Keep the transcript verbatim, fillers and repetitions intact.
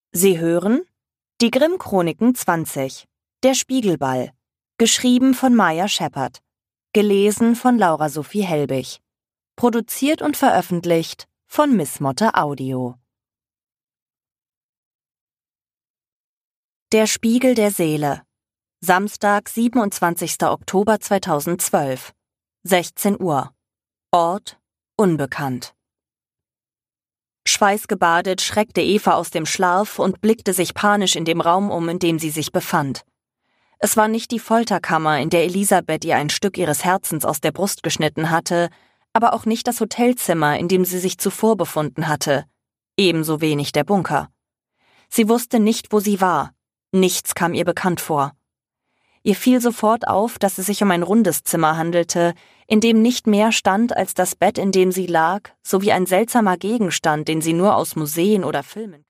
Sie hören die Grimm-Chroniken zwanzig, der Spiegelball, geschrieben von Maya Sheppard, gelesen von Laura Sophie Helbig, produziert und veröffentlicht von Miss Motte Audio. Der Spiegel der Seele, Samstag, siebenundzwanzigster Oktober zweitausendzwölf, sechzehn Uhr, Ort unbekannt. Schweißgebadet schreckte Eva aus dem Schlaf und blickte sich panisch in dem Raum um, in dem sie sich befand. Es war nicht die Folterkammer, in der Elisabeth ihr ein Stück ihres Herzens aus der Brust geschnitten hatte, aber auch nicht das Hotelzimmer, in dem sie sich zuvor befunden hatte, ebenso wenig der Bunker. Sie wusste nicht, wo sie war, nichts kam ihr bekannt vor. Ihr fiel sofort auf, dass es sich um ein rundes Zimmer handelte, in dem nicht mehr stand als das Bett, in dem sie lag, sowie ein seltsamer Gegenstand, den sie nur aus Museen oder Filmen